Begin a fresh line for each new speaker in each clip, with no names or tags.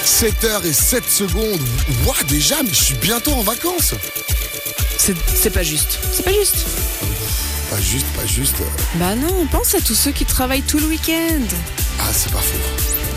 7h07. Ouah, déjà, mais je suis bientôt en vacances.
C'est pas juste. C'est pas juste.
Pas juste.
Bah non, pense à tous ceux qui travaillent tout le week-end.
Ah, c'est pas faux.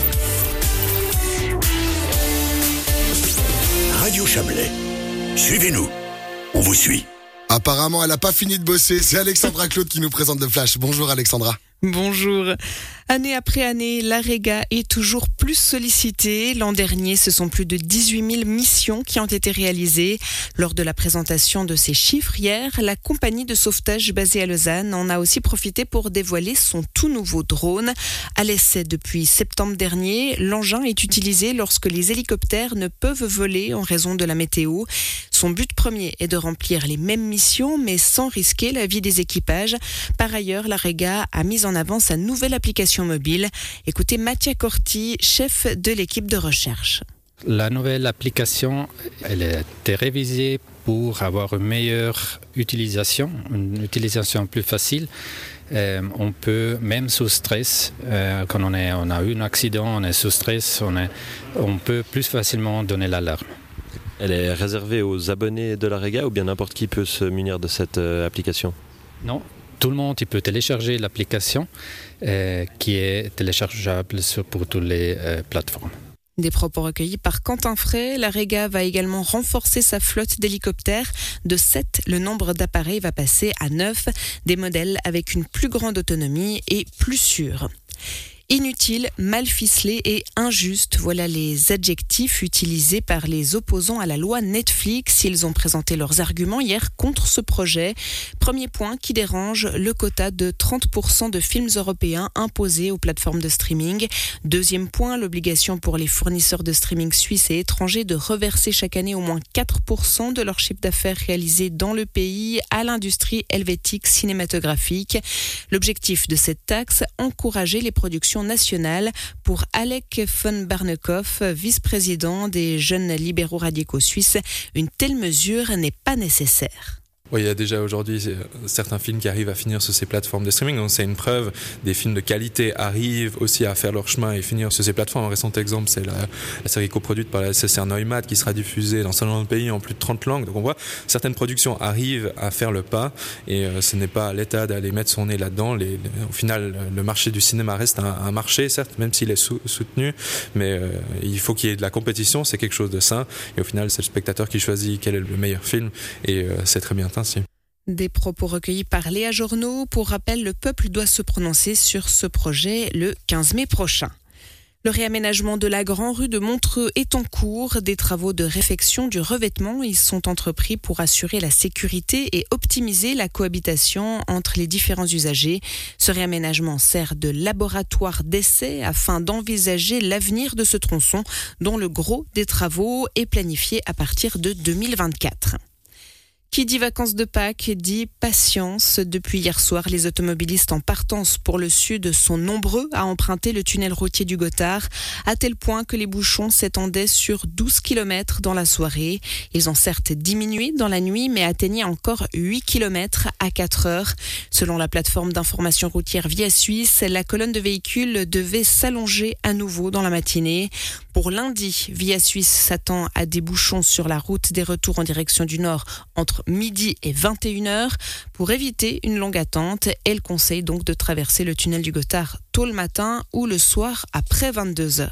Radio Chablais. Suivez-nous. On vous suit.
Apparemment, elle a pas fini de bosser. C'est Alexandra Claude qui nous présente le Flash. Bonjour Alexandra.
Bonjour. Année après année, l'AREGA est toujours plus sollicitée. L'an dernier, ce sont plus de 18 000 missions qui ont été réalisées. Lors de la présentation de ces chiffres hier, la compagnie de sauvetage basée à Lausanne en a aussi profité pour dévoiler son tout nouveau drone. À l'essai depuis septembre dernier, l'engin est utilisé lorsque les hélicoptères ne peuvent voler en raison de la météo. Son but premier est de remplir les mêmes missions, mais sans risquer la vie des équipages. Par ailleurs, l'AREGA a mis en avant sa nouvelle application mobile. Écoutez Mattia Corti, chef de l'équipe de recherche.
La nouvelle application, elle a été révisée pour avoir une meilleure utilisation, une utilisation plus facile. On peut, même sous stress, quand on a eu un accident, on est sous stress, on peut plus facilement donner l'alarme.
Elle est réservée aux abonnés de l'AREGA ou bien n'importe qui peut se munir de cette application ?
Non, tout le monde il peut télécharger l'application qui est téléchargeable pour toutes les plateformes.
Des propos recueillis par Quentin Frey. L'AREGA va également renforcer sa flotte d'hélicoptères. De 7, le nombre d'appareils va passer à 9, des modèles avec une plus grande autonomie et plus sûrs. Inutile, mal ficelé et injuste, voilà les adjectifs utilisés par les opposants à la loi Netflix. Ils ont présenté leurs arguments hier contre ce projet. Premier point qui dérange, le quota de 30% de films européens imposés aux plateformes de streaming. Deuxième point, l'obligation pour les fournisseurs de streaming suisses et étrangers de reverser chaque année au moins 4% de leur chiffre d'affaires réalisé dans le pays à l'industrie helvétique cinématographique. L'objectif de cette taxe, encourager les productions nationales. Pour Alec von Barnekoff, vice-président des jeunes libéraux radicaux suisses, une telle mesure n'est pas nécessaire.
Oui, il y a déjà aujourd'hui certains films qui arrivent à finir sur ces plateformes de streaming, donc c'est une preuve. Des films de qualité arrivent aussi à faire leur chemin et finir sur ces plateformes. Un récent exemple, c'est la série coproduite par la SSR Neumat qui sera diffusée dans 50 pays en plus de 30 langues. Donc on voit, certaines productions arrivent à faire le pas et ce n'est pas à l'État d'aller mettre son nez là-dedans. Au final, le marché du cinéma reste un marché, certes, même s'il est soutenu, mais il faut qu'il y ait de la compétition, c'est quelque chose de sain. Et au final, c'est le spectateur qui choisit quel est le meilleur film et c'est très bien. Ainsi.
Des propos recueillis par Léa Journeau. Pour rappel, le peuple doit se prononcer sur ce projet le 15 mai prochain. Le réaménagement de la Grand Rue de Montreux est en cours. Des travaux de réfection du revêtement y sont entrepris pour assurer la sécurité et optimiser la cohabitation entre les différents usagers. Ce réaménagement sert de laboratoire d'essai afin d'envisager l'avenir de ce tronçon dont le gros des travaux est planifié à partir de 2024. Qui dit vacances de Pâques dit patience. Depuis hier soir, les automobilistes en partance pour le sud sont nombreux à emprunter le tunnel routier du Gothard, à tel point que les bouchons s'étendaient sur 12 km dans la soirée. Ils ont certes diminué dans la nuit, mais atteignaient encore 8 km à 4 heures. Selon la plateforme d'information routière Via Suisse, la colonne de véhicules devait s'allonger à nouveau dans la matinée. Pour lundi, Via Suisse s'attend à des bouchons sur la route des retours en direction du nord entre midi et 21h. Pour éviter une longue attente, elle conseille donc de traverser le tunnel du Gothard tôt le matin ou le soir après 22h.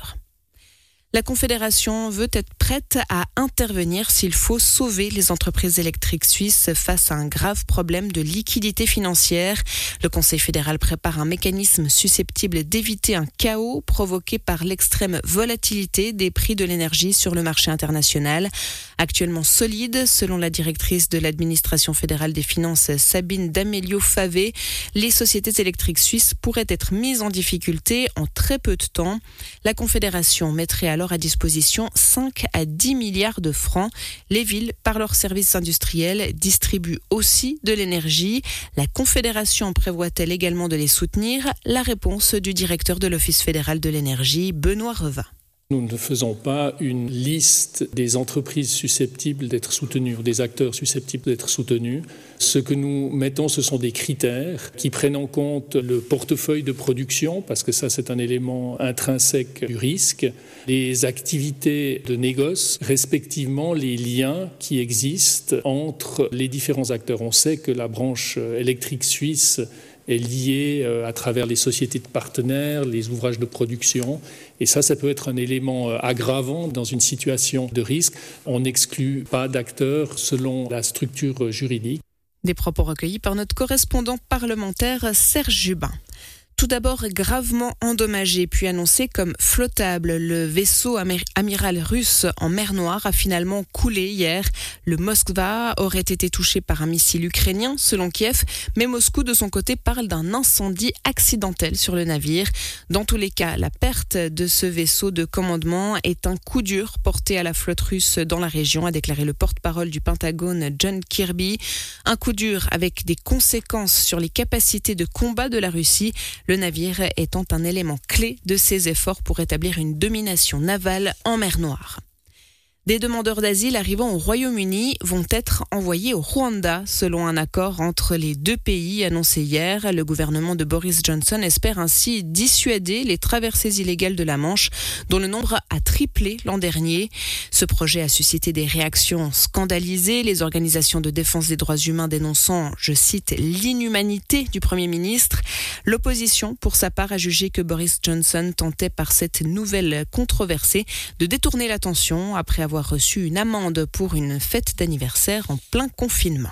La Confédération veut être prête à intervenir s'il faut sauver les entreprises électriques suisses face à un grave problème de liquidité financière. Le Conseil fédéral prépare un mécanisme susceptible d'éviter un chaos provoqué par l'extrême volatilité des prix de l'énergie sur le marché international. Actuellement solide, selon la directrice de l'administration fédérale des finances Sabine D'Amelio-Favé, les sociétés électriques suisses pourraient être mises en difficulté en très peu de temps. La Confédération mettrait alors à disposition 5 à 10 milliards de francs. Les villes, par leurs services industriels, distribuent aussi de l'énergie. La Confédération prévoit-elle également de les soutenir ? La réponse du directeur de l'Office fédéral de l'énergie, Benoît Revin.
Nous ne faisons pas une liste des entreprises susceptibles d'être soutenues ou des acteurs susceptibles d'être soutenus. Ce que nous mettons, ce sont des critères qui prennent en compte le portefeuille de production, parce que ça, c'est un élément intrinsèque du risque, les activités de négoce, respectivement les liens qui existent entre les différents acteurs. On sait que la branche électrique suisse est liée à travers les sociétés de partenaires, les ouvrages de production. Et ça peut être un élément aggravant dans une situation de risque. On n'exclut pas d'acteurs selon la structure juridique.
Des propos recueillis par notre correspondant parlementaire Serge Jubin. Tout d'abord gravement endommagé puis annoncé comme flottable, le vaisseau amiral russe en mer Noire a finalement coulé hier. Le Moskva aurait été touché par un missile ukrainien selon Kiev, mais Moscou de son côté parle d'un incendie accidentel sur le navire. Dans tous les cas, la perte de ce vaisseau de commandement est un coup dur porté à la flotte russe dans la région, a déclaré le porte-parole du Pentagone John Kirby. Un coup dur avec des conséquences sur les capacités de combat de la Russie. Le navire étant un élément clé de ses efforts pour établir une domination navale en mer Noire. Des demandeurs d'asile arrivant au Royaume-Uni vont être envoyés au Rwanda, selon un accord entre les deux pays annoncé hier. Le gouvernement de Boris Johnson espère ainsi dissuader les traversées illégales de la Manche, dont le nombre a triplé l'an dernier. Ce projet a suscité des réactions scandalisées, les organisations de défense des droits humains dénonçant, je cite, l'inhumanité du Premier ministre. L'opposition, pour sa part, a jugé que Boris Johnson tentait par cette nouvelle controversée de détourner l'attention après avoir reçu une amende pour une fête d'anniversaire en plein confinement.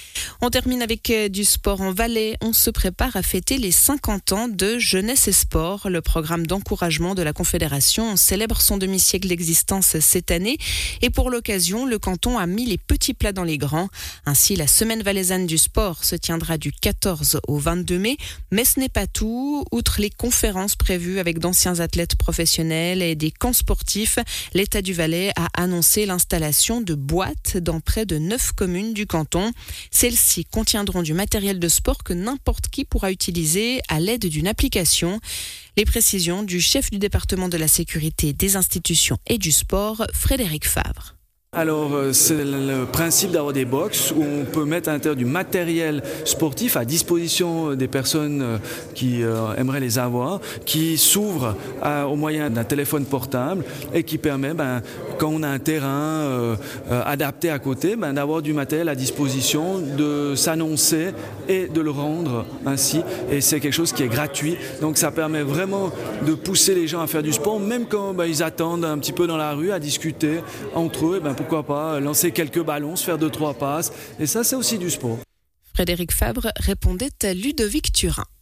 On termine avec du sport en Valais. On se prépare à fêter les 50 ans de Jeunesse et Sport. Le programme d'encouragement de la Confédération célèbre son demi-siècle d'existence cette année. Et pour l'occasion, le canton a mis les petits plats dans les grands. Ainsi, la semaine valaisanne du sport se tiendra du 14 au 22 mai. Mais ce n'est pas tout. Outre les conférences prévues avec d'anciens athlètes professionnels et des camps sportifs, l'État du Valais a annoncé l'installation de boîtes dans près de 9 communes du canton. Celles-ci contiendront du matériel de sport que n'importe qui pourra utiliser à l'aide d'une application. Les précisions du chef du département de la sécurité des institutions et du sport, Frédéric Favre.
Alors, c'est le principe d'avoir des box où on peut mettre à l'intérieur du matériel sportif à disposition des personnes qui aimeraient les avoir, qui s'ouvrent au moyen d'un téléphone portable et qui permet, quand on a un terrain adapté à côté, d'avoir du matériel à disposition, de s'annoncer et de le rendre ainsi. Et c'est quelque chose qui est gratuit. Donc, ça permet vraiment de pousser les gens à faire du sport, même quand ils attendent un petit peu dans la rue à discuter entre eux. Pourquoi pas lancer quelques ballons, se faire 2-3 passes. Et ça, c'est aussi du sport.
Frédéric Fabre répondait à Ludovic Turin.